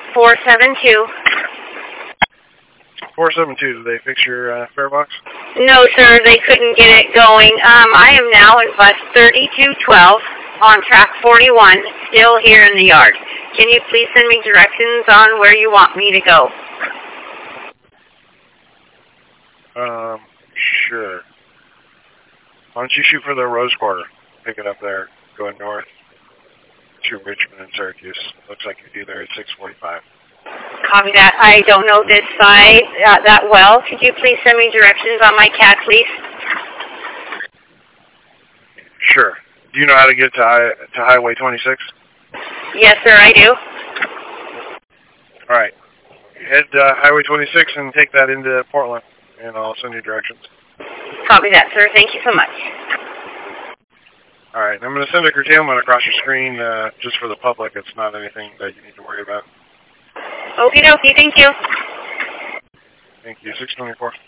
472. 472, did they fix your fare box? No, sir, they couldn't get it going. I am now in bus 3212 on track 41, still here in the yard. Can you please send me directions on where you want me to go? Sure. Why don't you shoot for the Rose Quarter? Pick it up there, going north to Richmond and Syracuse. Looks like you'd be there at 6:45. Copy that. I don't know this side that well. Could you please send me directions on my CAD, please? Sure. Do you know how to get to Highway 26? Yes, sir, I do. All right. Head Highway 26 and take that into Portland, and I'll send you directions. Copy that, sir. Thank you so much. All right. I'm going to send a curtailment across your screen just for the public. It's not anything that you need to worry about. Okie dokie. Thank you. Thank you. 624.